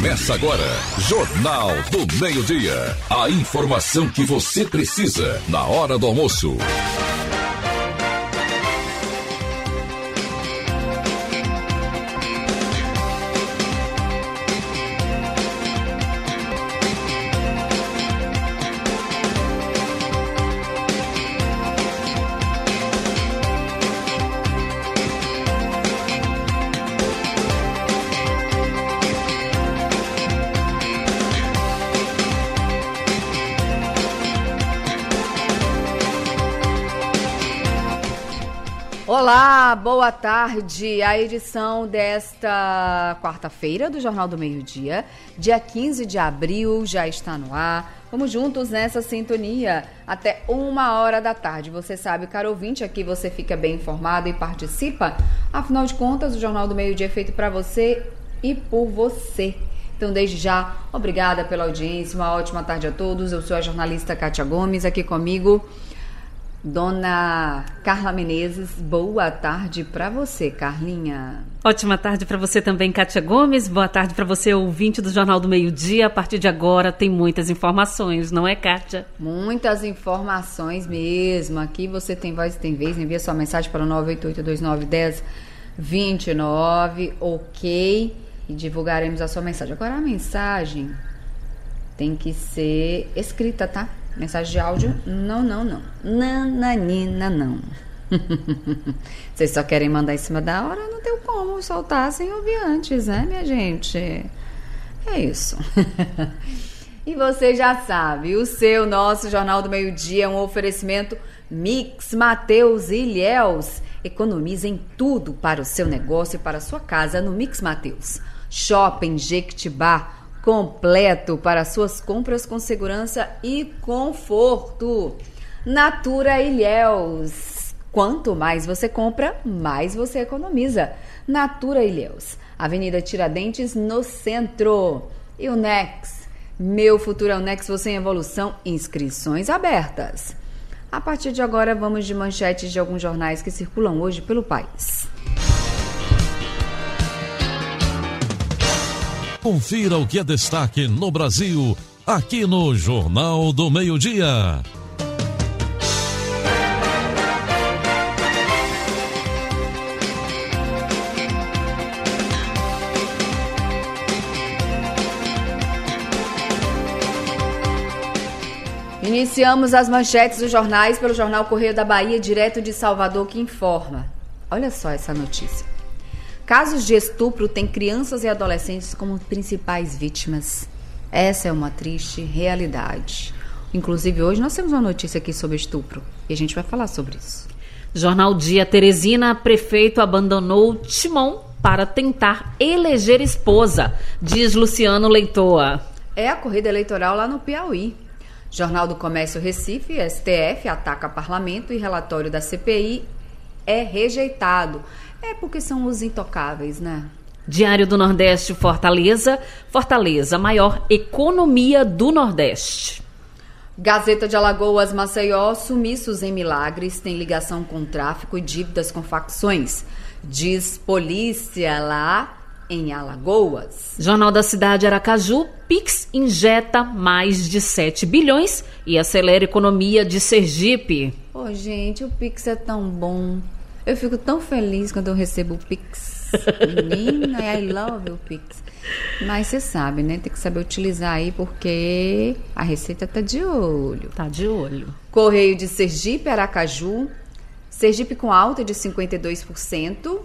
Começa agora, Jornal do Meio-Dia. A informação que você precisa na hora do almoço. Olá, boa tarde. A edição desta quarta-feira do Jornal do Meio-Dia, dia 15 de abril, já está no ar. Vamos juntos nessa sintonia até 1h da tarde. Você sabe, caro ouvinte, aqui você fica bem informado e participa. Afinal de contas, o Jornal do Meio-Dia é feito para você e por você. Então, desde já, obrigada pela audiência. Uma ótima tarde a todos. Eu sou a jornalista Kátia Gomes, aqui comigo Dona Carla Menezes. Boa tarde para você, Carlinha. Ótima tarde para você também, Kátia Gomes. Boa tarde para você, ouvinte do Jornal do Meio-Dia. A partir de agora tem muitas informações, não é, Kátia? Muitas informações mesmo. Aqui você tem voz e tem vez. Envia sua mensagem para o 988291029, ok? E divulgaremos a sua mensagem. Agora a mensagem tem que ser escrita, tá? Mensagem de áudio, não. Nananina, não. Vocês só querem mandar em cima da hora, não tem como soltar sem ouvir antes, né, minha gente? É isso. E você já sabe, nosso Jornal do Meio-Dia é um oferecimento Mix Mateus Ilhéus. Economize em tudo para o seu negócio e para a sua casa no Mix Mateus. Shopping Jequitibá, completo para suas compras com segurança e conforto. Natura Ilhéus. Quanto mais você compra, mais você economiza. Natura Ilhéus. Avenida Tiradentes, no centro. E o Nex. Meu futuro é o Nex, você em evolução. Inscrições abertas. A partir de agora, vamos de manchetes de alguns jornais que circulam hoje pelo país. Confira o que é destaque no Brasil, aqui no Jornal do Meio-Dia. Iniciamos as manchetes dos jornais pelo jornal Correio da Bahia, direto de Salvador, que informa. Olha só essa notícia. Casos de estupro têm crianças e adolescentes como principais vítimas. Essa é uma triste realidade. Inclusive, hoje nós temos uma notícia aqui sobre estupro e a gente vai falar sobre isso. Jornal Dia Teresina, prefeito abandonou Timon para tentar eleger esposa, diz Luciano Leitoa. É a corrida eleitoral lá no Piauí. Jornal do Comércio Recife, STF, ataca parlamento e relatório da CPI é rejeitado. É porque são os intocáveis, né? Diário do Nordeste, Fortaleza, maior economia do Nordeste. Gazeta de Alagoas, Maceió, sumiços em Milagres têm ligação com tráfico e dívidas com facções, diz polícia lá em Alagoas. Jornal da Cidade, Aracaju, Pix injeta mais de 7 bilhões e acelera a economia de Sergipe. Ô, gente, o Pix é tão bom. Eu fico tão feliz quando eu recebo o Pix. Menina, I love o Pix. Mas você sabe, né? Tem que saber utilizar aí, porque a Receita tá de olho. Tá de olho. Correio de Sergipe, Aracaju. Sergipe com alta de 52%.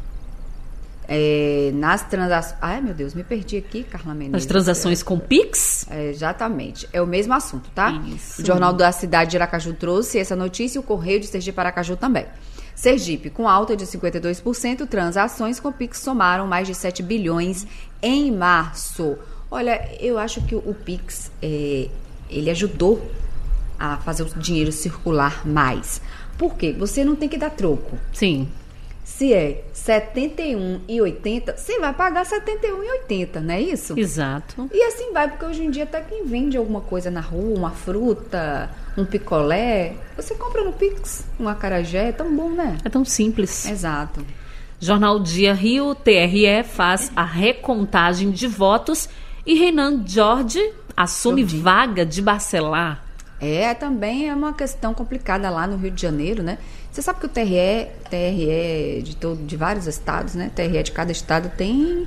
Nas transações... Ai, meu Deus, me perdi aqui, Carla Menezes. As transações com Pix? Exatamente. É o mesmo assunto, tá? Isso. O Jornal da Cidade de Aracaju trouxe essa notícia e o Correio de Sergipe, Aracaju também. Sergipe, com alta de 52%, transações com Pix somaram mais de 7 bilhões em março. Olha, eu acho que o Pix, ele ajudou a fazer o dinheiro circular mais. Por quê? Você não tem que dar troco. Sim. Se é R$71,80, você vai pagar R$71,80, não é isso? Exato. E assim vai, porque hoje em dia até quem vende alguma coisa na rua, uma fruta, um picolé, você compra no Pix, um acarajé, é tão bom, né? É tão simples. Exato. Jornal Dia Rio, TRE faz a recontagem de votos E Renan Jorge assume vaga de Bacelar. Também é uma questão complicada lá no Rio de Janeiro, né? Você sabe que o TRE de vários estados, né? TRE de cada estado tem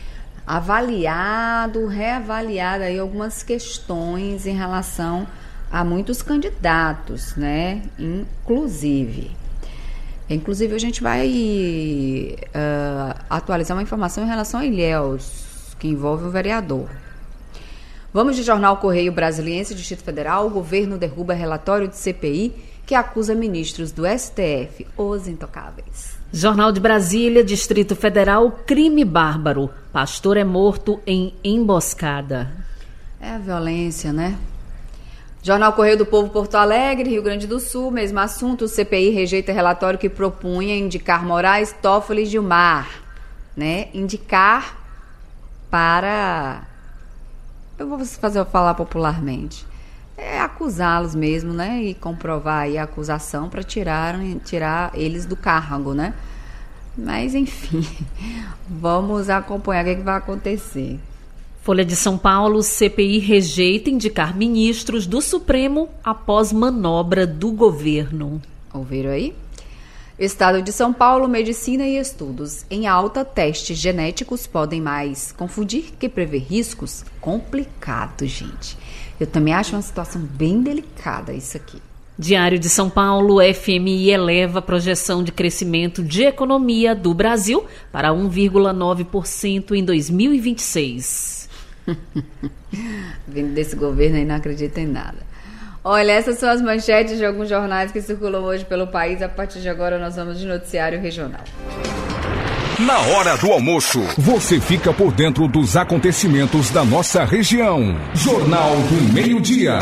reavaliado aí algumas questões em relação a muitos candidatos, né? Inclusive a gente vai atualizar uma informação em relação a Ilhéus, que envolve um vereador. Vamos de jornal Correio Brasiliense, Distrito Federal. O governo derruba relatório de CPI que acusa ministros do STF, os intocáveis. Jornal de Brasília, Distrito Federal, crime bárbaro. Pastor é morto em emboscada. É a violência, né? Jornal Correio do Povo, Porto Alegre, Rio Grande do Sul, mesmo assunto. O CPI rejeita relatório que propunha indicar Moraes, Toffoli e Gilmar, né? Indicar para... Eu vou falar popularmente. Acusá-los mesmo, né? E comprovar aí a acusação para tirar eles do cargo, né? Mas, enfim, vamos acompanhar o que vai acontecer. Folha de São Paulo, CPI rejeita indicar ministros do Supremo após manobra do governo. Ouviram aí? Estado de São Paulo, medicina e estudos. Em alta, testes genéticos podem mais confundir que prever riscos? Complicado, gente. Eu também acho uma situação bem delicada isso aqui. Diário de São Paulo, FMI eleva a projeção de crescimento de economia do Brasil para 1,9% em 2026. Vindo desse governo aí, não acredito em nada. Olha, essas são as manchetes de alguns jornais que circulam hoje pelo país. A partir de agora nós vamos de noticiário regional. Na hora do almoço, você fica por dentro dos acontecimentos da nossa região. Jornal do Meio-Dia.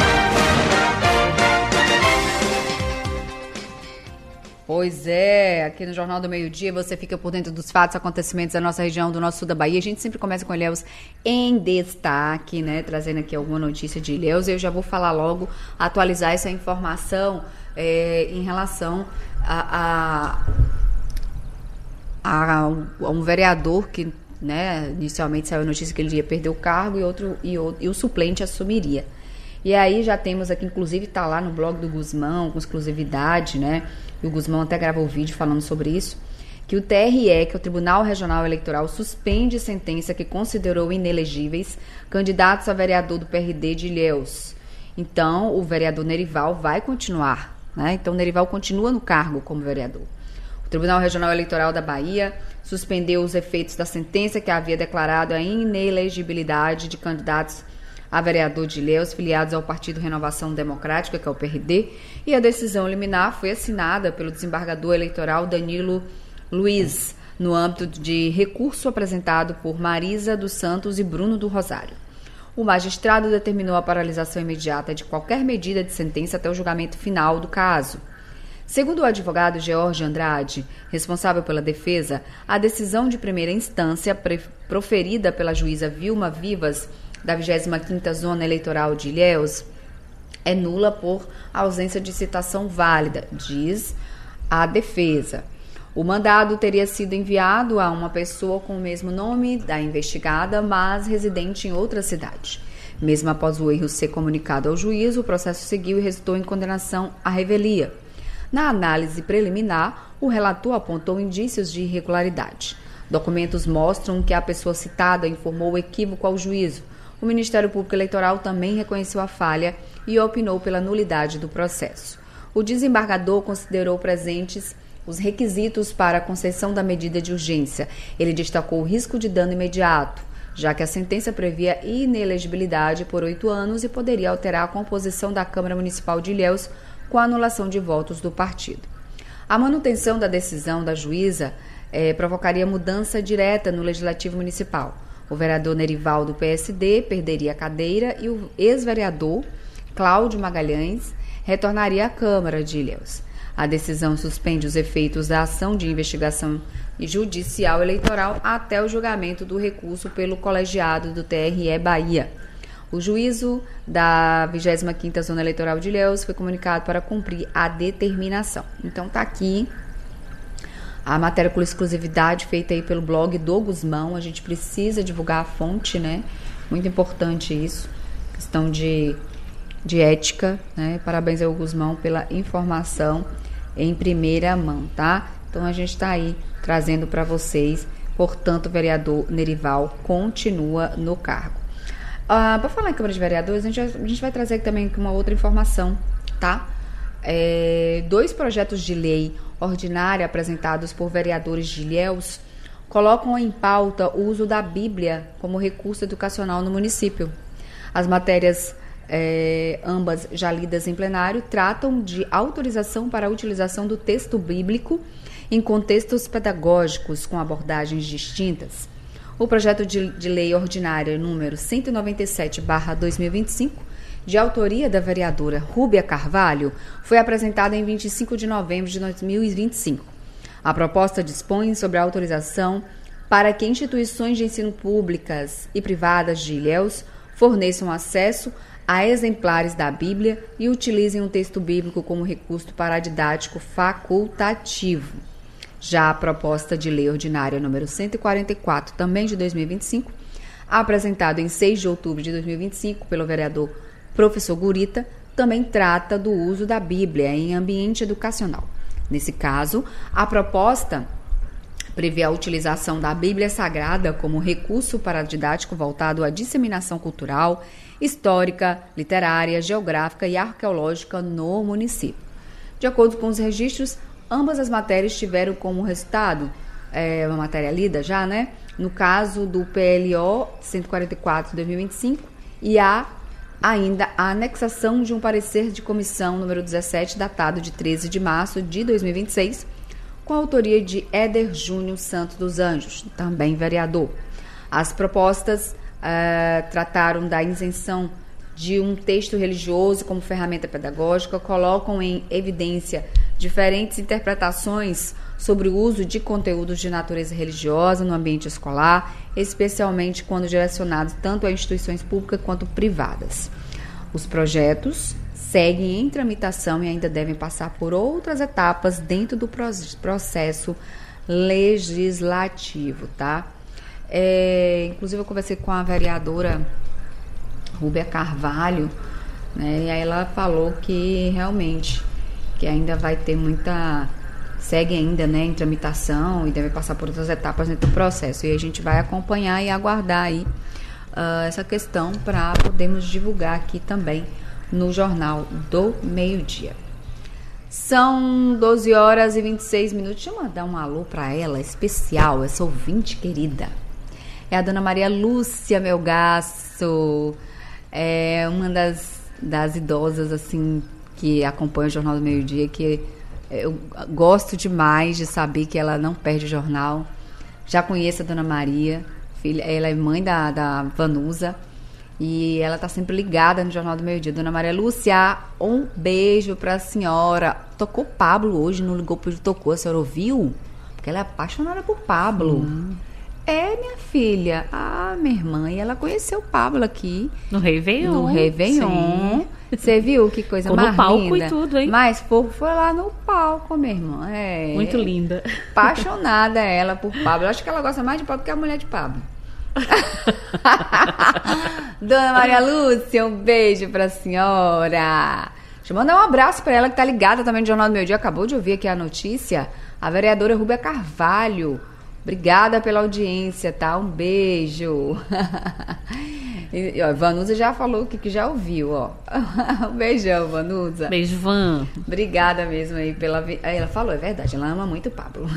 Pois é, aqui no Jornal do Meio-Dia você fica por dentro dos fatos, acontecimentos da nossa região, do nosso sul da Bahia. A gente sempre começa com Ilhéus em destaque, né? Trazendo aqui alguma notícia de Ilhéus. Eu já vou falar logo, atualizar essa informação em relação a um vereador que, né, inicialmente saiu a notícia que ele ia perder o cargo e o suplente assumiria. E aí já temos aqui, inclusive está lá no blog do Guzmão, com exclusividade, né? E o Guzmão até gravou vídeo falando sobre isso, que o TRE, que é o Tribunal Regional Eleitoral, suspende sentença que considerou inelegíveis candidatos a vereador do PRD de Ilhéus. Então, o vereador Nerival vai continuar, né? Então, Nerival continua no cargo como vereador. O Tribunal Regional Eleitoral da Bahia suspendeu os efeitos da sentença que havia declarado a inelegibilidade de candidatos a vereador de Ilhéus, filiados ao Partido Renovação Democrática, que é o PRD, e a decisão liminar foi assinada pelo desembargador eleitoral Danilo Luiz, no âmbito de recurso apresentado por Marisa dos Santos e Bruno do Rosário. O magistrado determinou a paralisação imediata de qualquer medida de sentença até o julgamento final do caso. Segundo o advogado George Andrade, responsável pela defesa, a decisão de primeira instância proferida pela juíza Vilma Vivas, da 25ª Zona Eleitoral de Ilhéus, é nula por ausência de citação válida, diz a defesa. O mandado teria sido enviado a uma pessoa com o mesmo nome da investigada, mas residente em outra cidade. Mesmo após o erro ser comunicado ao juiz, o processo seguiu e resultou em condenação à revelia. Na análise preliminar, o relator apontou indícios de irregularidade. Documentos mostram que a pessoa citada informou o equívoco ao juízo. O Ministério Público Eleitoral também reconheceu a falha e opinou pela nulidade do processo. O desembargador considerou presentes os requisitos para a concessão da medida de urgência. Ele destacou o risco de dano imediato, já que a sentença previa inelegibilidade por 8 anos e poderia alterar a composição da Câmara Municipal de Ilhéus com a anulação de votos do partido. A manutenção da decisão da juíza provocaria mudança direta no Legislativo Municipal. O vereador Nerival, do PSD, perderia a cadeira e o ex-vereador Cláudio Magalhães retornaria à Câmara de Ilhéus. A decisão suspende os efeitos da ação de investigação judicial eleitoral até o julgamento do recurso pelo colegiado do TRE Bahia. O juízo da 25ª Zona Eleitoral de Ilhéus foi comunicado para cumprir a determinação. Então tá aqui a matéria com exclusividade feita aí pelo blog do Guzmão. A gente precisa divulgar a fonte, né? Muito importante isso, questão de ética, né? Parabéns ao Guzmão pela informação em primeira mão, tá? Então a gente está aí trazendo para vocês, portanto, o vereador Nerival continua no cargo. Para falar em Câmara de Vereadores, a gente vai trazer também uma outra informação, tá? 2 projetos de lei ordinária apresentados por vereadores de Ilhéus colocam em pauta o uso da Bíblia como recurso educacional no município. As matérias, ambas já lidas em plenário, tratam de autorização para a utilização do texto bíblico em contextos pedagógicos com abordagens distintas. O projeto de lei ordinária número 197/2025, de autoria da vereadora Rúbia Carvalho, foi apresentado em 25 de novembro de 2025. A proposta dispõe sobre a autorização para que instituições de ensino públicas e privadas de Ilhéus forneçam acesso a exemplares da Bíblia e utilizem o texto bíblico como recurso paradidático facultativo. Já a proposta de lei ordinária número 144, também de 2025, apresentada em 6 de outubro de 2025 pelo vereador Professor Gurita, também trata do uso da Bíblia em ambiente educacional. Nesse caso, a proposta prevê a utilização da Bíblia Sagrada como recurso paradidático voltado à disseminação cultural, histórica, literária, geográfica e arqueológica no município. De acordo com os registros, ambas as matérias tiveram como resultado, uma matéria lida já, né? No caso do PLO 144 de 2025 e ainda a anexação de um parecer de comissão número 17, datado de 13 de março de 2026, com a autoria de Éder Júnior Santos dos Anjos, também vereador. As propostas trataram da isenção de um texto religioso como ferramenta pedagógica, colocam em evidência diferentes interpretações sobre o uso de conteúdos de natureza religiosa no ambiente escolar, especialmente quando direcionados tanto a instituições públicas quanto privadas. Os projetos seguem em tramitação e ainda devem passar por outras etapas dentro do processo legislativo, tá? Inclusive eu conversei com a vereadora Rúbia Carvalho, né, e aí ela falou que realmente que ainda vai ter segue ainda, né, em tramitação e deve passar por outras etapas dentro do processo. E a gente vai acompanhar e aguardar aí essa questão para podermos divulgar aqui também no Jornal do Meio-Dia. São 12 horas e 26 minutos. Deixa eu mandar um alô para ela, especial, essa ouvinte querida. É a dona Maria Lúcia Melgaço, uma das idosas, assim, que acompanha o Jornal do Meio-Dia, que eu gosto demais de saber que ela não perde o jornal. Já conheço a dona Maria, ela é mãe da Vanusa, e ela tá sempre ligada no Jornal do Meio-Dia. Dona Maria Lúcia, um beijo pra senhora. Tocou Pablo hoje, não ligou, tocou, a senhora ouviu? Porque ela é apaixonada por Pablo. Minha filha. Minha irmã, e ela conheceu o Pablo aqui. No Réveillon. Sim. Você viu que coisa mais linda? No palco e tudo, hein? Mas foi lá no palco, minha irmã. Muito linda. Apaixonada ela por Pablo. Eu acho que ela gosta mais de Pablo que a mulher de Pablo. Dona Maria Lúcia, um beijo pra senhora. Deixa eu mandar um abraço pra ela que tá ligada também no Jornal do Meio-Dia. Acabou de ouvir aqui a notícia. A vereadora Rúbia Carvalho. Obrigada pela audiência, tá? Um beijo. E, ó, Vanusa já falou que já ouviu, ó. Um beijão, Vanusa. Beijo, Van. Obrigada mesmo aí pela... Ela falou, é verdade, ela ama muito o Pablo.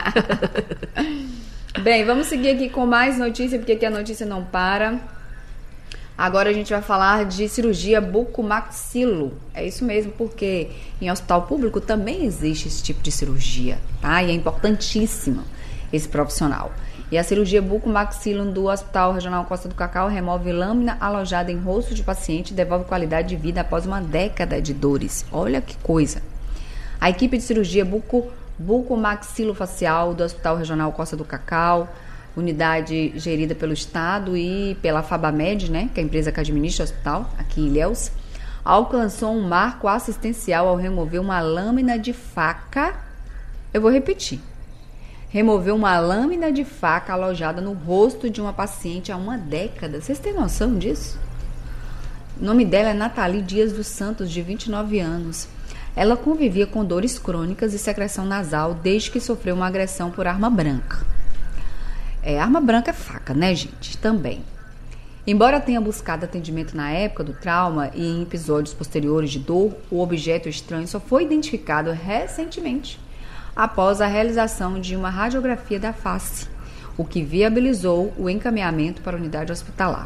Bem, vamos seguir aqui com mais notícia, porque aqui a notícia não para. Agora a gente vai falar de cirurgia bucomaxilo. É isso mesmo, porque em hospital público também existe esse tipo de cirurgia, tá? E é importantíssimo esse profissional. E a cirurgia bucomaxilo do Hospital Regional Costa do Cacau remove lâmina alojada em rosto de paciente e devolve qualidade de vida após uma década de dores. Olha que coisa. A equipe de cirurgia bucomaxilofacial do Hospital Regional Costa do Cacau, unidade gerida pelo Estado e pela Fabamed, né, que é a empresa que administra o hospital, aqui em Ilhéus, alcançou um marco assistencial ao remover uma lâmina de faca. Eu vou repetir. removeu uma lâmina de faca alojada no rosto de uma paciente há uma década. Vocês têm noção disso? O nome dela é Nathalie Dias dos Santos, de 29 anos. Ela convivia com dores crônicas e secreção nasal desde que sofreu uma agressão por arma branca. Arma branca é faca, né, gente? Também. Embora tenha buscado atendimento na época do trauma e em episódios posteriores de dor, o objeto estranho só foi identificado recentemente, após a realização de uma radiografia da face, o que viabilizou o encaminhamento para a unidade hospitalar.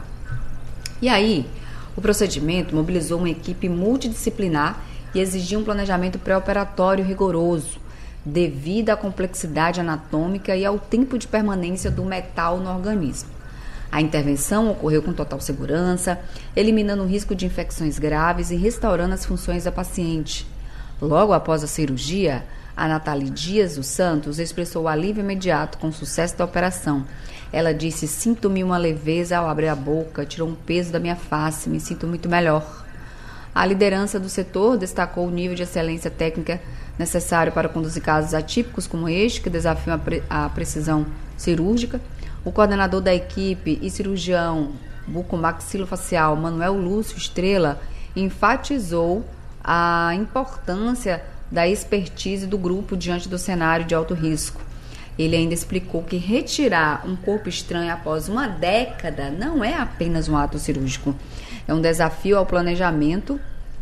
E aí, o procedimento mobilizou uma equipe multidisciplinar e exigia um planejamento pré-operatório rigoroso, devido à complexidade anatômica e ao tempo de permanência do metal no organismo. A intervenção ocorreu com total segurança, eliminando o risco de infecções graves e restaurando as funções da paciente. Logo após a cirurgia, a Nathalie Dias dos Santos expressou alívio imediato com o sucesso da operação. Ela disse: "Sinto-me uma leveza ao abrir a boca, tirou um peso da minha face, me sinto muito melhor." A liderança do setor destacou o nível de excelência técnica necessário para conduzir casos atípicos como este, que desafiam a precisão cirúrgica. O coordenador da equipe e cirurgião bucomaxilofacial, Manuel Lúcio Estrela, enfatizou a importância da expertise do grupo diante do cenário de alto risco. Ele ainda explicou que retirar um corpo estranho após uma década não é apenas um ato cirúrgico. É um desafio ao planejamento,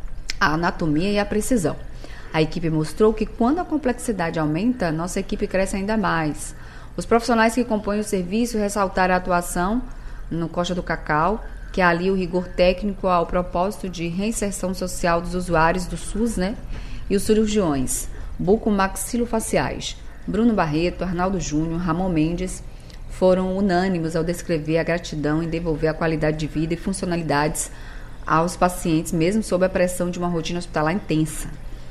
à anatomia e à precisão. A equipe mostrou que quando a complexidade aumenta, nossa equipe cresce ainda mais. Os profissionais que compõem o serviço ressaltaram a atuação no Costa do Cacau, que alia o rigor técnico ao propósito de reinserção social dos usuários do SUS, né? E os cirurgiões bucomaxilofaciais Bruno Barreto, Arnaldo Júnior, Ramon Mendes foram unânimes ao descrever a gratidão em devolver a qualidade de vida e funcionalidades aos pacientes, mesmo sob a pressão de uma rotina hospitalar intensa.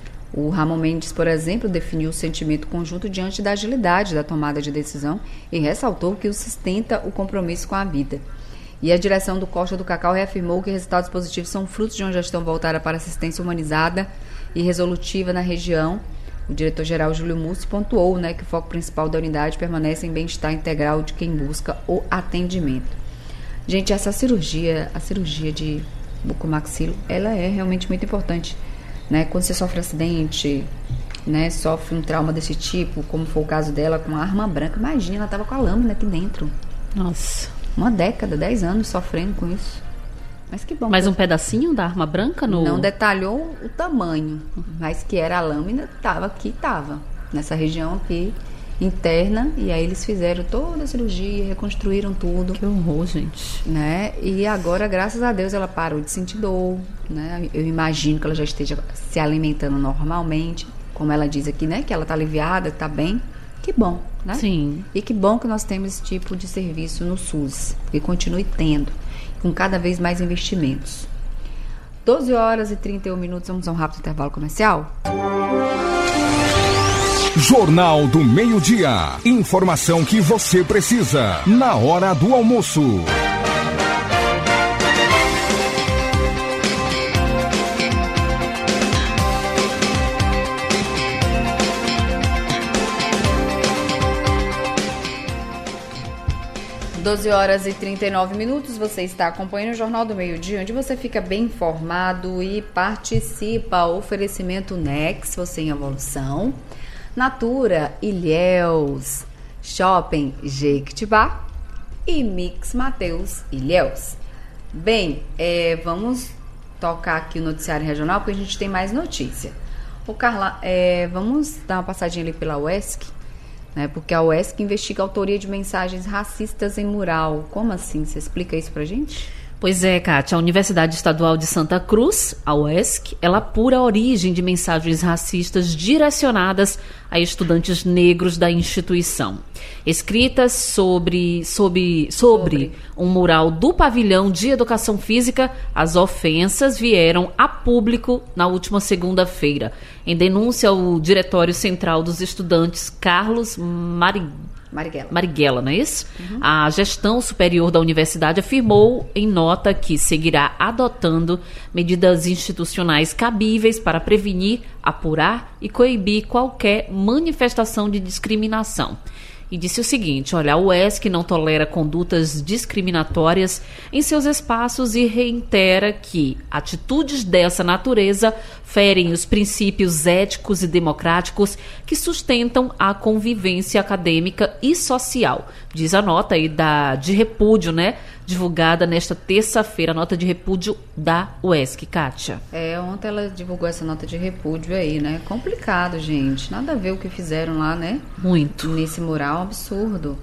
O Ramon Mendes, por exemplo, definiu o sentimento conjunto diante da agilidade da tomada de decisão e ressaltou que o sustenta o compromisso com a vida. E a direção do Costa do Cacau reafirmou que resultados positivos são frutos de uma gestão voltada para assistência humanizada e resolutiva na região. O diretor-geral Júlio Mussi pontuou, que o foco principal da unidade permanece em bem-estar integral de quem busca o atendimento. Gente, essa cirurgia, a cirurgia de bucomaxilo, ela é realmente muito importante. Quando você sofre acidente, sofre um trauma desse tipo, como foi o caso dela com a arma branca, imagina, ela estava com a lâmina aqui dentro. Nossa. Uma década, 10 anos sofrendo com isso. Mas que bom. Mas um pedacinho da arma branca? Não detalhou o tamanho, mas que era a lâmina, estava nessa região aqui interna, e aí eles fizeram toda a cirurgia, reconstruíram tudo. Que horror, gente. E agora, graças a Deus, ela parou de sentir dor, Eu imagino que ela já esteja se alimentando normalmente, como ela diz aqui, que ela está aliviada, está bem. Que bom, Sim. E que bom que nós temos esse tipo de serviço no SUS, e continue tendo, com cada vez mais investimentos. 12h31, vamos a um rápido intervalo comercial? Jornal do Meio-Dia. Informação que você precisa na hora do almoço. Doze horas e 39 minutos, você está acompanhando o Jornal do Meio-Dia, onde você fica bem informado e participa. Oferecimento Nex, você em evolução. Natura, Ilhéus, Shopping Jequitibá e Mix Mateus Ilhéus. Bem, vamos tocar aqui o noticiário regional, porque a gente tem mais notícia. Carla, vamos dar uma passadinha ali pela UESC, porque a UESC investiga a autoria de mensagens racistas em mural. Como assim? Você explica isso pra gente? Pois é, Kátia, a Universidade Estadual de Santa Cruz, a UESC, ela apura a origem de mensagens racistas direcionadas a estudantes negros da instituição. Escritas sobre um mural do pavilhão de educação física, as ofensas vieram a público na última segunda-feira. Em denúncia ao Diretório Central dos Estudantes, Carlos Marighella, não é isso? Uhum. A gestão superior da universidade afirmou em nota que seguirá adotando medidas institucionais cabíveis para prevenir, apurar e coibir qualquer manifestação de discriminação. e disse o seguinte: olha, a UESC não tolera condutas discriminatórias em seus espaços e reitera que atitudes dessa natureza ferem os princípios éticos e democráticos que sustentam a convivência acadêmica e social. Diz a nota aí de repúdio, né? Divulgada nesta terça-feira, a nota de repúdio da UESC, Kátia. Ontem ela divulgou essa nota de repúdio aí, né? Complicado, gente. Nada a ver o que fizeram lá, né? Muito. Nesse mural, absurdo.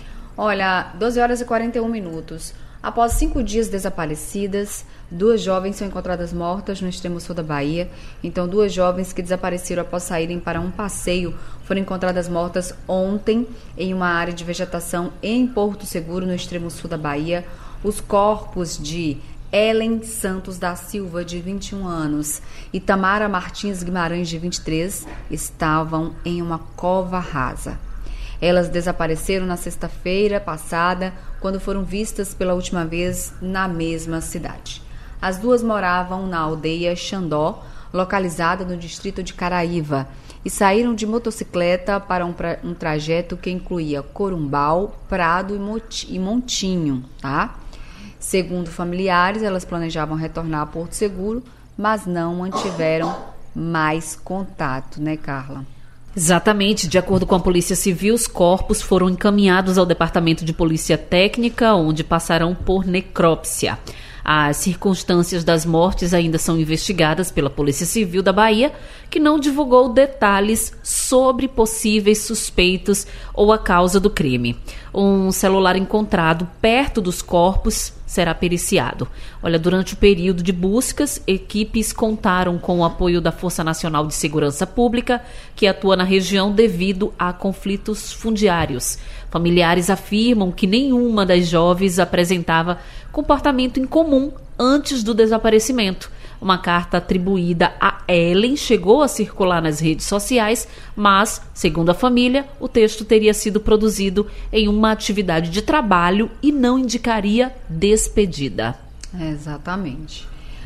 Olha, 12 horas e 41 minutos. Após 5 dias desaparecidas, 2 jovens são encontradas mortas no extremo sul da Bahia. Então, 2 jovens que desapareceram após saírem para um passeio foram encontradas mortas ontem em uma área de vegetação em Porto Seguro, no extremo sul da Bahia. Os corpos de Ellen Santos da Silva, de 21 anos, e Tamara Martins Guimarães, de 23, estavam em uma cova rasa. Elas desapareceram na sexta-feira passada, quando foram vistas pela última vez na mesma cidade. As 2 moravam na aldeia Xandó, localizada no distrito de Caraíva, e saíram de motocicleta para um trajeto que incluía Corumbau, Prado e Montinho, tá? Segundo familiares, elas planejavam retornar a Porto Seguro, mas não mantiveram mais contato, né, Carla? Exatamente. De acordo com a Polícia Civil, os corpos foram encaminhados ao Departamento de Polícia Técnica, onde passarão por necrópsia. As circunstâncias das mortes ainda são investigadas pela Polícia Civil da Bahia, que não divulgou detalhes sobre possíveis suspeitos ou a causa do crime. Um celular encontrado perto dos corpos será periciado. Olha, durante o período de buscas, equipes contaram com o apoio da Força Nacional de Segurança Pública, que atua na região devido a conflitos fundiários. Familiares afirmam que nenhuma das jovens apresentava comportamento incomum antes do desaparecimento. Uma carta atribuída a Ellen chegou a circular nas redes sociais, mas, segundo a família, o texto teria sido produzido em uma atividade de trabalho e não indicaria despedida. Exatamente.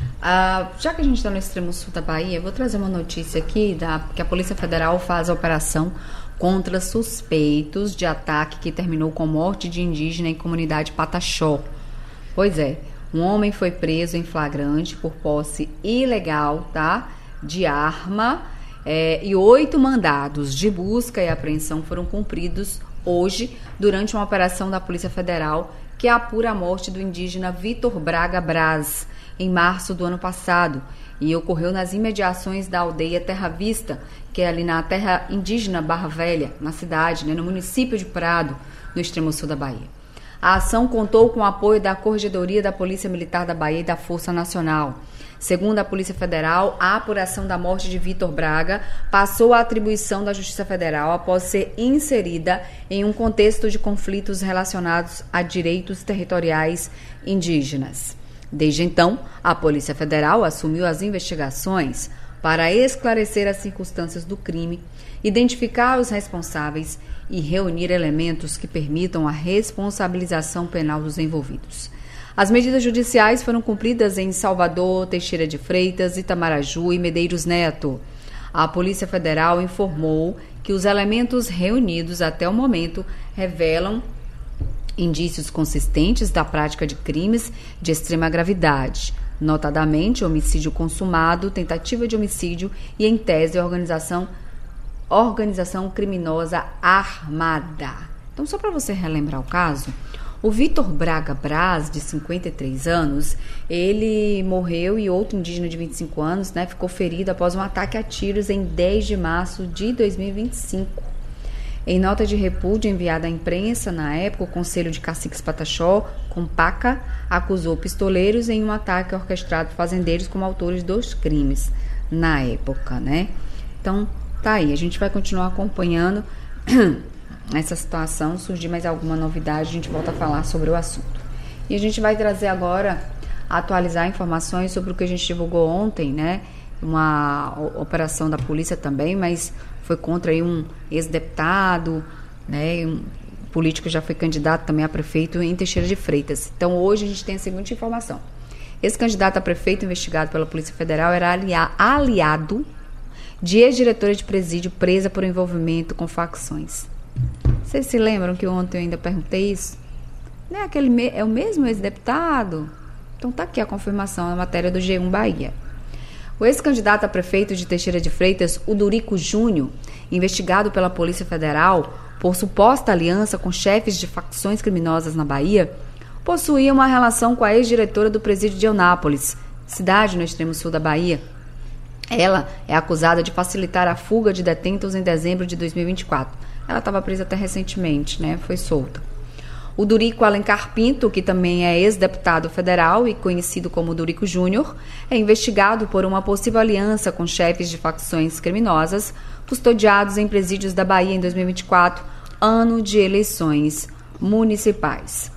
Já que a gente está no extremo sul da Bahia, eu vou trazer uma notícia aqui que a Polícia Federal faz a operação contra suspeitos de ataque que terminou com morte de indígena em comunidade Pataxó. Pois é, um homem foi preso em flagrante por posse ilegal, tá, de arma, e 8 mandados de busca e apreensão foram cumpridos hoje durante uma operação da Polícia Federal que apura a morte do indígena Vitor Braga Braz em março do ano passado, e ocorreu nas imediações da aldeia Terra Vista, que é ali na terra indígena Barra Velha, na cidade, né, no município de Prado, no extremo sul da Bahia. A ação contou com o apoio da Corregedoria da Polícia Militar da Bahia e da Força Nacional. Segundo a Polícia Federal, a apuração da morte de Vitor Braga passou à atribuição da Justiça Federal após ser inserida em um contexto de conflitos relacionados a direitos territoriais indígenas. Desde então, a Polícia Federal assumiu as investigações para esclarecer as circunstâncias do crime, identificar os responsáveis e reunir elementos que permitam a responsabilização penal dos envolvidos. As medidas judiciais foram cumpridas em Salvador, Teixeira de Freitas, Itamaraju e Medeiros Neto. A Polícia Federal informou que os elementos reunidos até o momento revelam indícios consistentes da prática de crimes de extrema gravidade, notadamente homicídio consumado, tentativa de homicídio e, em tese, organização criminosa armada. Então, só para você relembrar o caso, o Vitor Braga Braz, de 53 anos, ele morreu e outro indígena de 25 anos, né, ficou ferido após um ataque a tiros em 10 de março de 2025. Em nota de repúdio enviada à imprensa, na época, o Conselho de Caciques Pataxó, Compaca, acusou pistoleiros em um ataque orquestrado por fazendeiros como autores dos crimes na época, né? Então, tá aí, a gente vai continuar acompanhando essa situação. Surgir mais alguma novidade, a gente volta a falar sobre o assunto. E a gente vai trazer agora, atualizar informações sobre o que a gente divulgou ontem, né? Uma operação da polícia também, mas foi contra aí um ex-deputado, né? Um político que já foi candidato também a prefeito em Teixeira de Freitas. Então, hoje a gente tem a seguinte informação. Esse candidato a prefeito investigado pela Polícia Federal era aliado de ex-diretora de presídio presa por envolvimento com facções. Vocês se lembram que ontem eu ainda perguntei isso? Não é é o mesmo ex-deputado? Então tá aqui a confirmação na matéria do G1 Bahia. O ex-candidato a prefeito de Teixeira de Freitas, Udorico Júnior, investigado pela Polícia Federal por suposta aliança com chefes de facções criminosas na Bahia, possuía uma relação com a ex-diretora do presídio de Eunápolis, cidade no extremo sul da Bahia. Ela é acusada de facilitar a fuga de detentos em dezembro de 2024. Ela estava presa até recentemente, né? Foi solta. O Dorico Alencar Pinto, que também é ex-deputado federal e conhecido como Dorico Júnior, é investigado por uma possível aliança com chefes de facções criminosas custodiados em presídios da Bahia em 2024, ano de eleições municipais.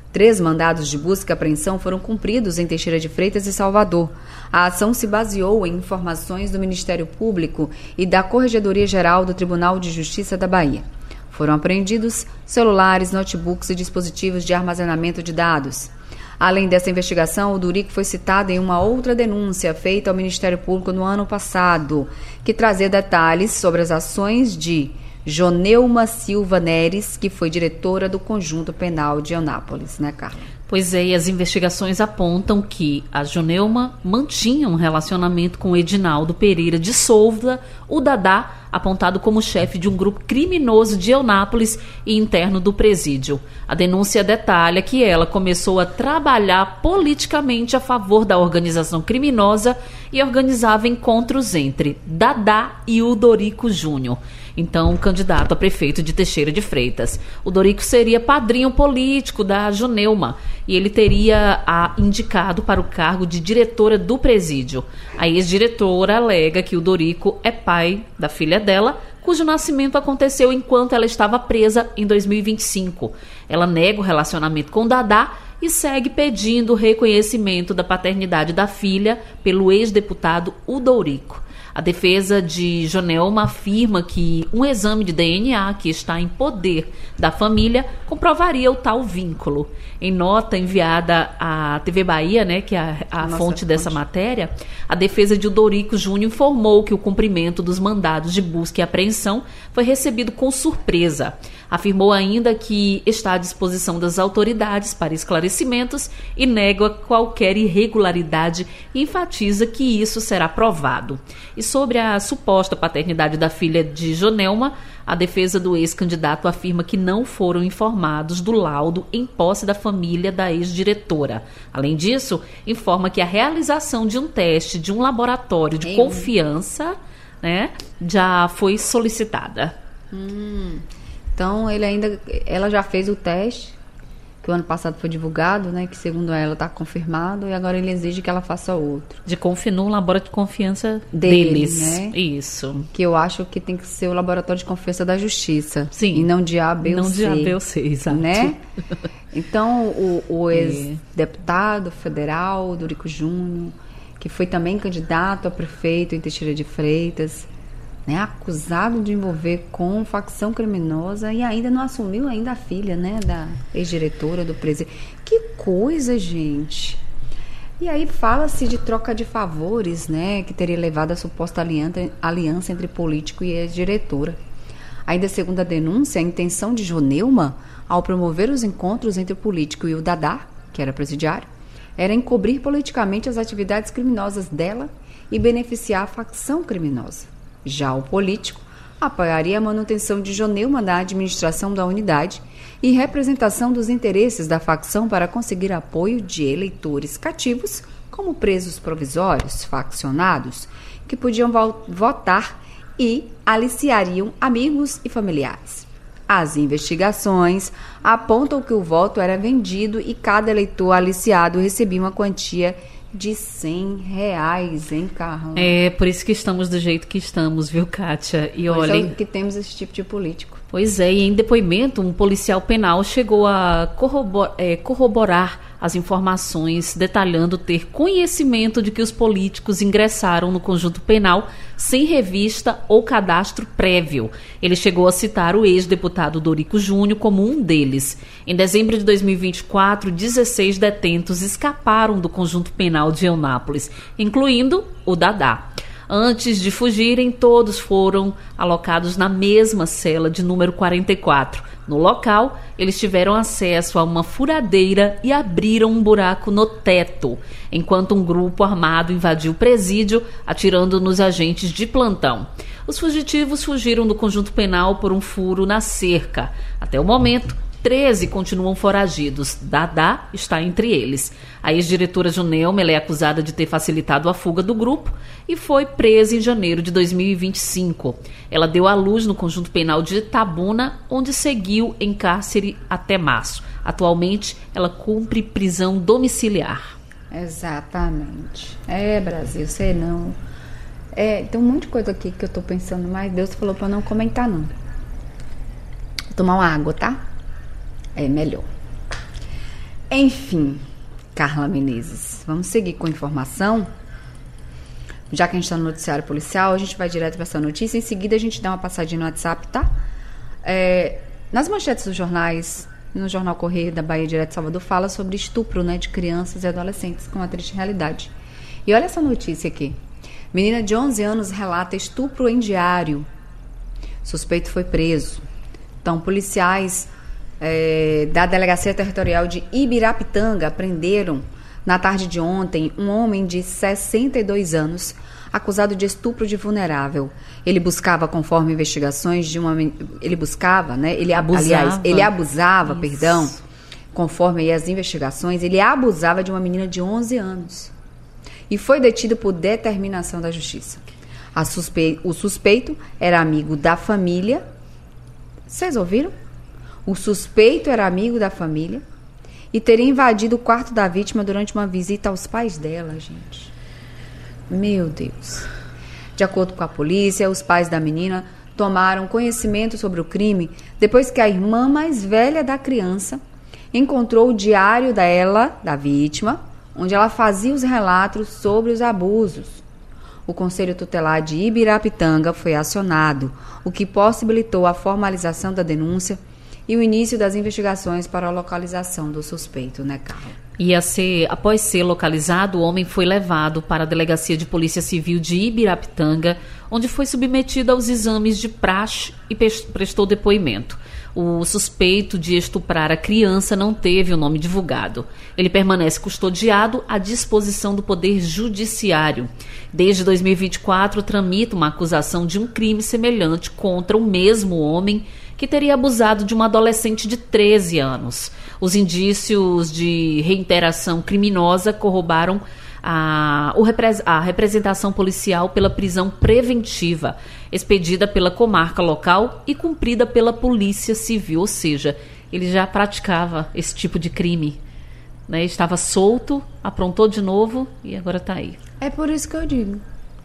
3 mandados de busca e apreensão foram cumpridos em Teixeira de Freitas e Salvador. A ação se baseou em informações do Ministério Público e da Corregedoria Geral do Tribunal de Justiça da Bahia. Foram apreendidos celulares, notebooks e dispositivos de armazenamento de dados. Além dessa investigação, o Dorico foi citado em uma outra denúncia feita ao Ministério Público no ano passado, que trazia detalhes sobre as ações de Joneuma Silva Neres, que foi diretora do Conjunto Penal de Eunápolis, né, Carla? Pois é, e as investigações apontam que a Joneuma mantinha um relacionamento com o Edinaldo Pereira de Souza, o Dadá, apontado como chefe de um grupo criminoso de Eunápolis e interno do presídio. A denúncia detalha que ela começou a trabalhar politicamente a favor da organização criminosa e organizava encontros entre Dadá e o Dorico Júnior, então candidato a prefeito de Teixeira de Freitas. O Dorico seria padrinho político da Joneuma e ele teria indicado para o cargo de diretora do presídio. A ex-diretora alega que o Dorico é pai da filha dela, cujo nascimento aconteceu enquanto ela estava presa em 2025. Ela nega o relacionamento com Dadá e segue pedindo o reconhecimento da paternidade da filha pelo ex-deputado Udorico. A defesa de Joneuma afirma que um exame de DNA que está em poder da família comprovaria o tal vínculo. Em nota enviada à TV Bahia, né, que é a fonte dessa matéria, a defesa de Udorico Júnior informou que o cumprimento dos mandados de busca e apreensão foi recebido com surpresa. Afirmou ainda que está à disposição das autoridades para esclarecimentos e nega qualquer irregularidade e enfatiza que isso será provado. E sobre a suposta paternidade da filha de Joneuma, a defesa do ex-candidato afirma que não foram informados do laudo em posse da família da ex-diretora. Além disso, informa que a realização de um teste de um laboratório de confiança, né, já foi solicitada. Então, ela já fez o teste, que o ano passado foi divulgado, né, que segundo ela está confirmado, e agora ele exige que ela faça outro. No laboratório de confiança deles. Né? Isso. Que eu acho que tem que ser o laboratório de confiança da Justiça. Sim. E não de A, B ou C. Não de A, B ou C, exato. Né? Então, o ex-deputado federal, Dorico Júnior, que foi também candidato a prefeito em Teixeira de Freitas, né, acusado de envolver com facção criminosa e ainda não assumiu ainda a filha, né, da ex-diretora do presídio. Que coisa, gente! E aí fala-se de troca de favores, né, que teria levado a suposta aliança entre político e ex-diretora. Ainda segundo a denúncia, a intenção de Joneuma, ao promover os encontros entre o político e o Dadá, que era presidiário, era encobrir politicamente as atividades criminosas dela e beneficiar a facção criminosa. Já o político apoiaria a manutenção de Joneuma na administração da unidade e representação dos interesses da facção para conseguir apoio de eleitores cativos, como presos provisórios, faccionados, que podiam votar e aliciariam amigos e familiares. As investigações apontam que o voto era vendido e cada eleitor aliciado recebia uma quantia de R$100, hein, Carla? É, por isso que estamos do jeito que estamos, viu, Kátia? E olha, é que temos esse tipo de político. Pois é, e em depoimento, um policial penal chegou a corroborar as informações, detalhando ter conhecimento de que os políticos ingressaram no conjunto penal sem revista ou cadastro prévio. Ele chegou a citar o ex-deputado Dorico Júnior como um deles. Em dezembro de 2024, 16 detentos escaparam do conjunto penal de Eunápolis, incluindo o Dadá. Antes de fugirem, todos foram alocados na mesma cela de número 44. No local, eles tiveram acesso a uma furadeira e abriram um buraco no teto, enquanto um grupo armado invadiu o presídio, atirando nos agentes de plantão. Os fugitivos fugiram do conjunto penal por um furo na cerca. Até o momento, 13 continuam foragidos. Dadá está entre eles. A ex-diretora Junelma é acusada de ter facilitado a fuga do grupo e foi presa em janeiro de 2025. Ela deu à luz no conjunto penal de Itabuna, onde seguiu em cárcere até março. Atualmente, ela cumpre prisão domiciliar. Exatamente. Brasil, sei não. Tem um monte de coisa aqui que eu tô pensando, mas Deus falou pra não comentar, não. Vou tomar uma água, tá? É melhor. Enfim, Carla Menezes, vamos seguir com a informação. Já que a gente está no noticiário policial, a gente vai direto para essa notícia. Em seguida, a gente dá uma passadinha no WhatsApp, tá? Nas manchetes dos jornais, no Jornal Correio da Bahia, direto de Salvador, fala sobre estupro, né, de crianças e adolescentes, com uma triste realidade. E olha essa notícia aqui. Menina de 11 anos relata estupro em diário. Suspeito foi preso. Então, policiais da Delegacia Territorial de Ibirapitanga prenderam na tarde de ontem um homem de 62 anos acusado de estupro de vulnerável. Ele buscava, conforme investigações de uma... Ele buscava, né? Ele abusava, conforme as investigações, ele abusava de uma menina de 11 anos. E foi detido por determinação da justiça. O suspeito era amigo da família. Vocês ouviram? O suspeito era amigo da família e teria invadido o quarto da vítima durante uma visita aos pais dela, gente. Meu Deus. De acordo com a polícia, os pais da menina tomaram conhecimento sobre o crime depois que a irmã mais velha da criança encontrou o diário da vítima, onde ela fazia os relatos sobre os abusos. O Conselho Tutelar de Ibirapitanga foi acionado, o que possibilitou a formalização da denúncia e o início das investigações para a localização do suspeito, né, Carla? Após ser localizado, o homem foi levado para a Delegacia de Polícia Civil de Ibirapitanga, onde foi submetido aos exames de praxe e prestou depoimento. O suspeito de estuprar a criança não teve o nome divulgado. Ele permanece custodiado à disposição do Poder Judiciário. Desde 2024, tramita uma acusação de um crime semelhante contra o mesmo homem que teria abusado de uma adolescente de 13 anos. Os indícios de reiteração criminosa corroboram a representação policial pela prisão preventiva, expedida pela comarca local e cumprida pela Polícia Civil, ou seja, ele já praticava esse tipo de crime, né? Estava solto, aprontou de novo e agora está aí. É por isso que eu digo,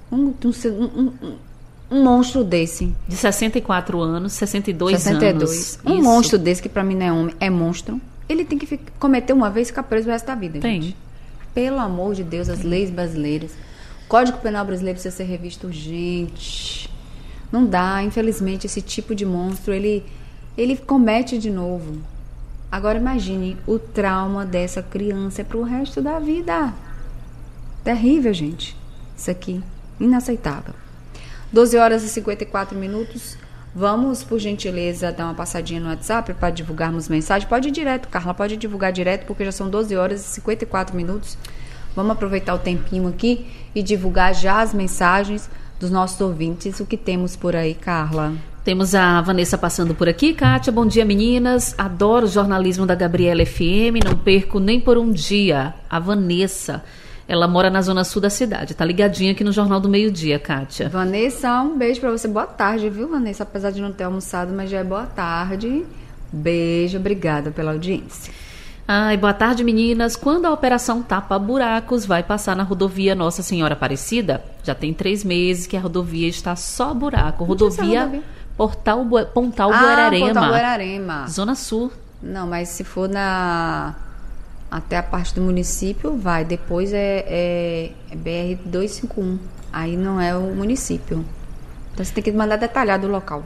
um monstro desse. De 64 anos, 62 anos. Um monstro desse, que pra mim não é homem, é monstro. Ele tem que cometer uma vez e ficar preso o resto da vida, Tem. gente. Pelo amor de Deus, as leis brasileiras. O Código Penal brasileiro precisa ser revisto urgente. Não dá, infelizmente, esse tipo de monstro, ele comete de novo. Agora imagine o trauma dessa criança pro resto da vida. Terrível, gente. Isso aqui, inaceitável. 12 horas e 54 minutos. Vamos, por gentileza, dar uma passadinha no WhatsApp para divulgarmos mensagem. Pode ir direto, Carla, pode divulgar direto, porque já são 12 horas e 54 minutos. Vamos aproveitar o tempinho aqui e divulgar já as mensagens dos nossos ouvintes. O que temos por aí, Carla? Temos a Vanessa passando por aqui. Kátia, bom dia, meninas. Adoro o jornalismo da Gabriela FM, não perco nem por um dia. A Vanessa... Ela mora na zona sul da cidade. Tá ligadinha aqui no Jornal do Meio-Dia, Kátia. Vanessa, um beijo pra você. Boa tarde, viu, Vanessa? Apesar de não ter almoçado, mas já é boa tarde. Beijo, obrigada pela audiência. Ai, boa tarde, meninas. Quando a operação Tapa Buracos vai passar na rodovia Nossa Senhora Aparecida? Já tem 3 meses que a rodovia está só buraco. Rodovia Pontal Buerarema. Pontal Buerarema. Zona sul. Não, mas se for até a parte do município, vai. Depois é BR-251. Aí não é o município. Então você tem que mandar detalhado o local, viu?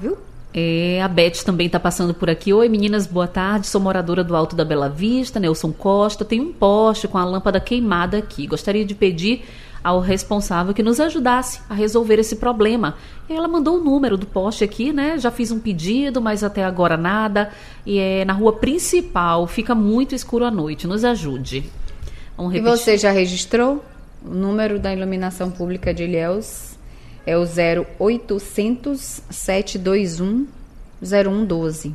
A Beth também está passando por aqui. Oi, meninas, boa tarde. Sou moradora do Alto da Bela Vista, Nelson Costa. Tem um poste com a lâmpada queimada aqui. Gostaria de pedir ao responsável que nos ajudasse a resolver esse problema. E ela mandou o número do poste aqui, né? Já fiz um pedido, mas até agora nada. E é na rua principal, fica muito escuro à noite. Nos ajude. Vamos repetir. E você já registrou? O número da iluminação pública de Ilhéus é o 0800 721 0112.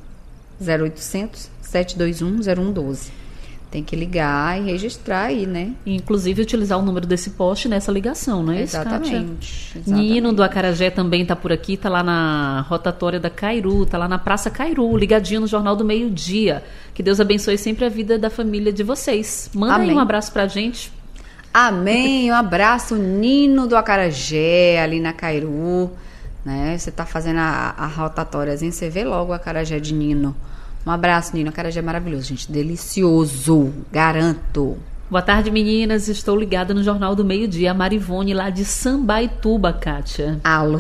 0800 721 0112. Tem que ligar e registrar aí, né? Inclusive utilizar o número desse poste nessa ligação, não é isso, Exatamente. Nino do Acarajé também está por aqui, está lá na rotatória da Cairu, está lá na Praça Cairu, ligadinho no Jornal do Meio-Dia. Que Deus abençoe sempre a vida da família de vocês. Manda aí um abraço pra gente. Amém. Um abraço, Nino do Acarajé, ali na Cairu, né? Você tá fazendo a rotatóriazinha, você vê logo o Acarajé de Nino. Um abraço, Nino. Acarajé é maravilhoso, gente. Delicioso, garanto. Boa tarde, meninas. Estou ligada no Jornal do Meio-Dia. A Marivone, lá de Sambaituba, Kátia. Alô,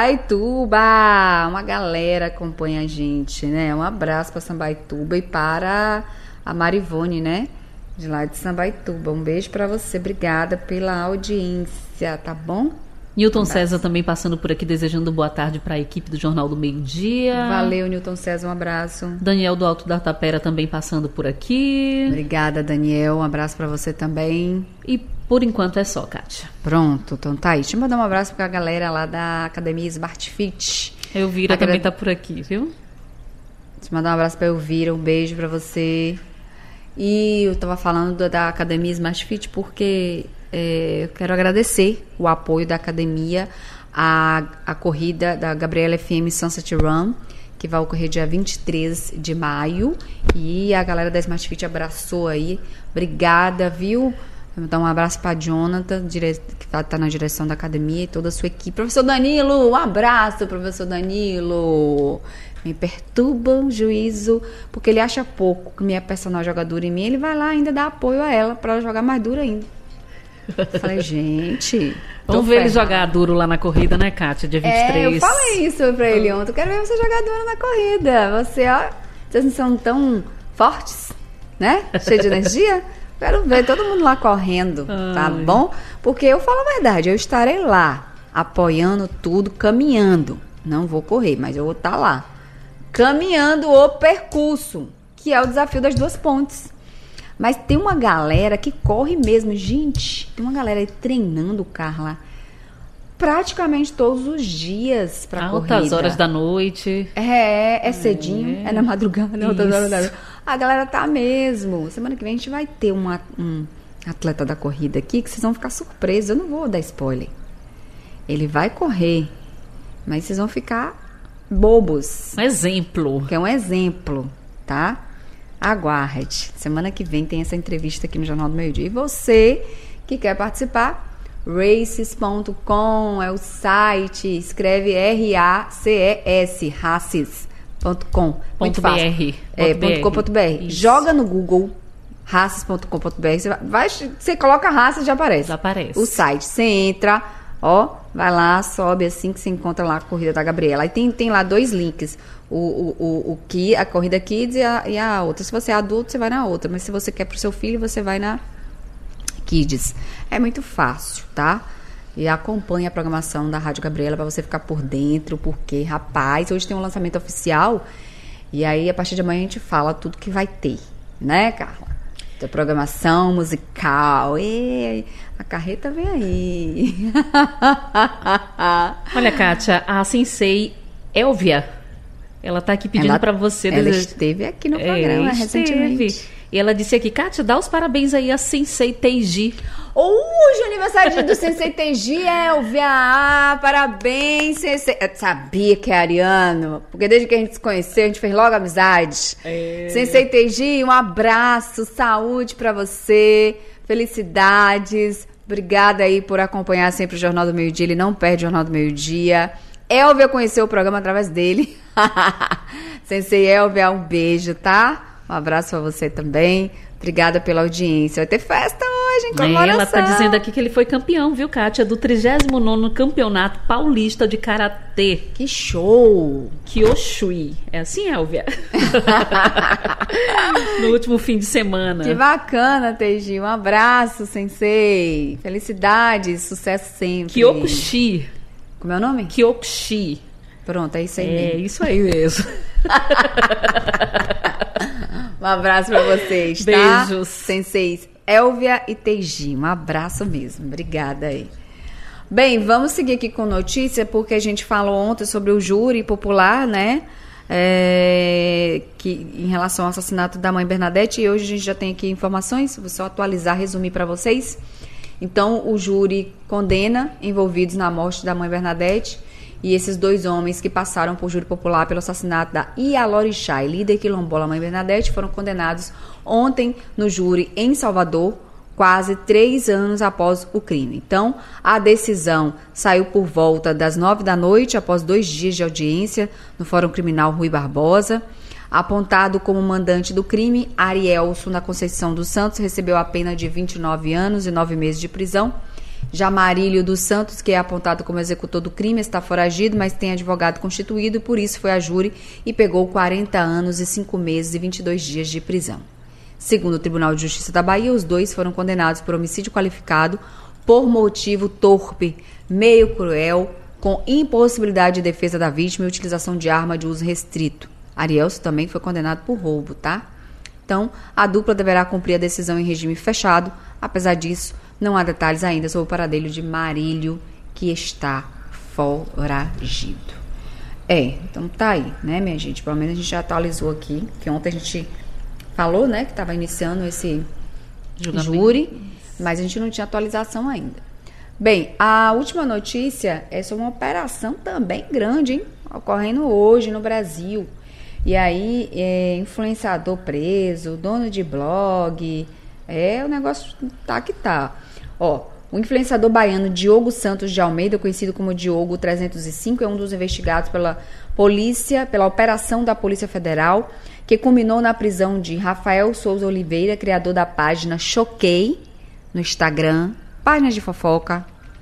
Sambaituba! Uma galera acompanha a gente, né? Um abraço para Sambaituba e para a Marivone, né? De lá de Sambaituba. Um beijo para você. Obrigada pela audiência, tá bom? Newton César também passando por aqui, desejando boa tarde para a equipe do Jornal do Meio-Dia. Valeu, Newton César, um abraço. Daniel do Alto da Tapera também passando por aqui. Obrigada, Daniel, um abraço para você também. E por enquanto é só, Kátia. Pronto, então tá aí. Deixa eu mandar um abraço para a galera lá da Academia Smart Fit. Elvira também tá por aqui, viu? Deixa eu mandar um abraço para Elvira, um beijo para você. E eu tava falando da Academia Smart Fit porque... eu quero agradecer o apoio da academia à corrida da Gabriela FM Sunset Run, que vai ocorrer dia 23 de maio. E a galera da Smart Fit abraçou aí. Obrigada, viu? Vou dar um abraço para Jonathan, que tá na direção da academia, e toda a sua equipe. Professor Danilo, um abraço, professor Danilo. Me perturba o juízo, porque ele acha pouco que minha personal joga dura em mim. Ele vai lá ainda dar apoio a ela para ela jogar mais dura ainda. Falei, gente... Vamos ver ele jogar duro lá na corrida, né, Kátia? Dia 23. Eu falei isso pra ele ontem. Eu quero ver você jogar duro na corrida. Vocês não são tão fortes, né? Cheio de energia. Quero ver todo mundo lá correndo, tá bom? Porque eu falo a verdade, eu estarei lá, apoiando tudo, caminhando. Não vou correr, mas eu vou estar lá. Caminhando o percurso, que é o desafio das 2 pontes. Mas tem uma galera que corre mesmo. Gente, tem uma galera aí treinando, Carla, praticamente todos os dias pra corrida. Altas horas da noite. É cedinho, é na madrugada, altas horas da noite. A galera tá mesmo. Semana que vem a gente vai ter um atleta da corrida aqui que vocês vão ficar surpresos. Eu não vou dar spoiler. Ele vai correr, mas vocês vão ficar bobos. Um exemplo. Que é um exemplo, tá? Aguarde. Semana que vem tem essa entrevista aqui no Jornal do Meio-Dia. E você que quer participar, races.com é o site. Escreve RACES, races.com.br. Joga no Google races.com.br. Você coloca races, já aparece. Já aparece. O site. Você entra, vai lá, sobe assim que você encontra lá a corrida da Gabriela. Aí tem lá 2 links. A corrida Kids e a outra. Se você é adulto, você vai na outra. Mas se você quer pro seu filho, você vai na Kids. É muito fácil, tá? E acompanhe a programação da Rádio Gabriela para você ficar por dentro. Porque, rapaz, hoje tem um lançamento oficial. E aí, a partir de amanhã, a gente fala tudo que vai ter. Né, Carla? Da programação musical. E a carreta vem aí. Olha, Kátia, a Sensei Elvia, ela tá aqui pedindo para você... Ela esteve aqui no programa recentemente. E ela disse aqui, Kátia, dá os parabéns aí a Sensei Teiji. Hoje é aniversário do Sensei Teiji, Elvia. Parabéns, Sensei. Eu sabia que é ariano, porque desde que a gente se conheceu, a gente fez logo amizade. Sensei Teiji, um abraço, saúde pra você, felicidades. Obrigada aí por acompanhar sempre o Jornal do Meio-Dia. Ele não perde o Jornal do Meio-Dia. Elvia conheceu o programa através dele. Sensei Elvia, um beijo, tá? Um abraço pra você também. Obrigada pela audiência. Vai ter festa homenagem, comemoração. Ela tá dizendo aqui que ele foi campeão, viu, Kátia? Do 39º Campeonato Paulista de Karatê. Que show! Kyoshui. É assim, Elvia? No último fim de semana. Que bacana, Teiji. Um abraço, sensei. Felicidades, sucesso sempre. Kyokushi. Como é o nome? Kyokushi. Pronto, é isso aí É mesmo. isso aí mesmo. Um abraço pra vocês, tá? Beijos. Senseis Elvia e Teiji. Um abraço mesmo. Obrigada aí. Bem, vamos seguir aqui com notícia, porque a gente falou ontem sobre o júri popular, né? Que em relação ao assassinato da mãe Bernadette, e hoje a gente já tem aqui informações, vou só atualizar, resumir para vocês. Então, o júri condena envolvidos na morte da mãe Bernadette e esses 2 homens que passaram por júri popular pelo assassinato da Ialorixá, líder quilombola mãe Bernadette, foram condenados ontem no júri em Salvador, quase 3 anos após o crime. Então, a decisão saiu por volta das 9 da noite, após 2 dias de audiência no Fórum Criminal Rui Barbosa. Apontado como mandante do crime, Arielson da Conceição dos Santos recebeu a pena de 29 anos e 9 meses de prisão. Já Marílio dos Santos, que é apontado como executor do crime, está foragido, mas tem advogado constituído e por isso foi a júri e pegou 40 anos e 5 meses e 22 dias de prisão. Segundo o Tribunal de Justiça da Bahia, os 2 foram condenados por homicídio qualificado por motivo torpe, meio cruel, com impossibilidade de defesa da vítima e utilização de arma de uso restrito. Arielson também foi condenado por roubo, tá? Então, a dupla deverá cumprir a decisão em regime fechado. Apesar disso, não há detalhes ainda sobre o paradeiro de Marílio, que está foragido. Então tá aí, né, minha gente? Pelo menos a gente já atualizou aqui, que ontem a gente falou, né, que estava iniciando esse júri, mas a gente não tinha atualização ainda. Bem, a última notícia é sobre uma operação também grande, hein? Ocorrendo hoje no Brasil. E aí, influenciador preso, dono de blog, o negócio tá que tá. Ó, o influenciador baiano Diogo Santos de Almeida, conhecido como Diogo 305, é um dos investigados pela polícia, pela operação da Polícia Federal, que culminou na prisão de Rafael Souza Oliveira, criador da página Choquei, no Instagram, página de fofoca,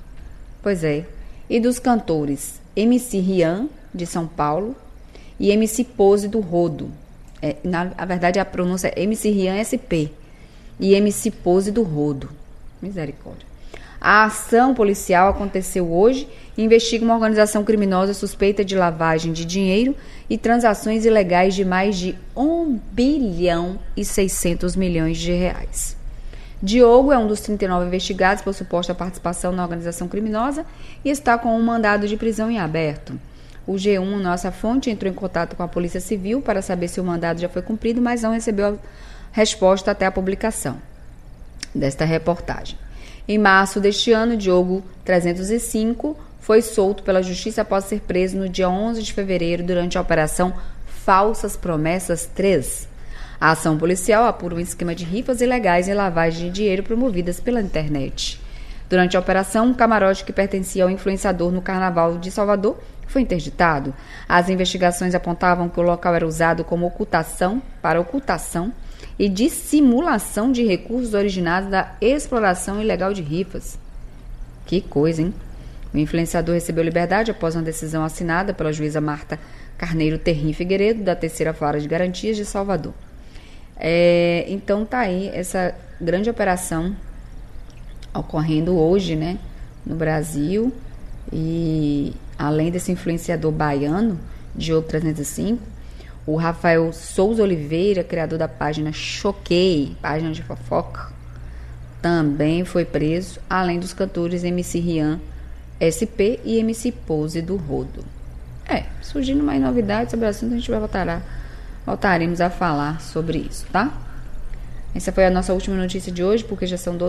e dos cantores MC Rian, de São Paulo, e MC Pose do Rodo. Na verdade, a pronúncia é MC Rian SP e MC Pose do Rodo. Misericórdia. A ação policial aconteceu hoje e investiga uma organização criminosa suspeita de lavagem de dinheiro e transações ilegais de mais de 1 bilhão e 600 milhões de reais. Diogo é um dos 39 investigados por suposta participação na organização criminosa e está com um mandado de prisão em aberto. O G1, nossa fonte, entrou em contato com a Polícia Civil para saber se o mandado já foi cumprido, mas não recebeu resposta até a publicação desta reportagem. Em março deste ano, Diogo 305 foi solto pela Justiça após ser preso no dia 11 de fevereiro durante a Operação Falsas Promessas 3. A ação policial apura um esquema de rifas ilegais e lavagem de dinheiro promovidas pela internet. Durante a operação, um camarote que pertencia ao influenciador no Carnaval de Salvador foi interditado. As investigações apontavam que o local era usado como ocultação e dissimulação de recursos originados da exploração ilegal de rifas. Que coisa, hein? O influenciador recebeu liberdade após uma decisão assinada pela juíza Marta Carneiro Terrim Figueiredo, da 3ª Vara de Garantias de Salvador. Então tá aí essa grande operação ocorrendo hoje, né, no Brasil. E além desse influenciador baiano, Diogo 305, o Rafael Souza Oliveira, criador da página Choquei, página de fofoca, também foi preso, além dos cantores MC Rian SP e MC Pose do Rodo. Surgindo mais novidades sobre o assunto, a gente voltaremos a falar sobre isso, tá? Essa foi a nossa última notícia de hoje, porque já são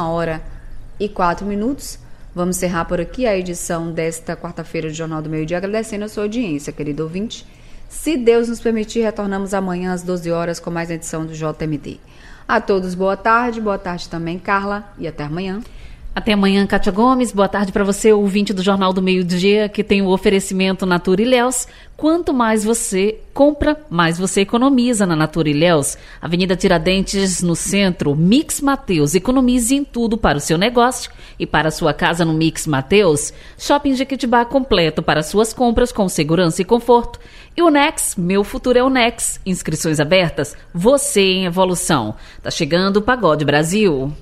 1h04. Vamos encerrar por aqui a edição desta quarta-feira do Jornal do Meio-Dia, agradecendo a sua audiência, querido ouvinte. Se Deus nos permitir, retornamos amanhã às 12 horas com mais edição do JMD. A todos, boa tarde também, Carla, e até amanhã. Até amanhã, Kátia Gomes. Boa tarde para você, ouvinte do Jornal do Meio-Dia, que tem o oferecimento Natura Ilhéus. Quanto mais você compra, mais você economiza na Natura Ilhéus. Avenida Tiradentes, no centro, Mix Mateus. Economize em tudo para o seu negócio e para a sua casa no Mix Mateus. Shopping Jequitibá completo para suas compras com segurança e conforto. E o Nex, meu futuro é o Nex. Inscrições abertas, você em evolução. Tá chegando o Pagode Brasil.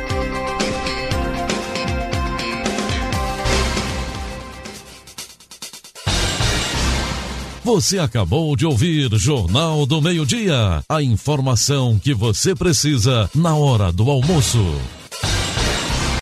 Você acabou de ouvir Jornal do Meio-Dia. A informação que você precisa na hora do almoço.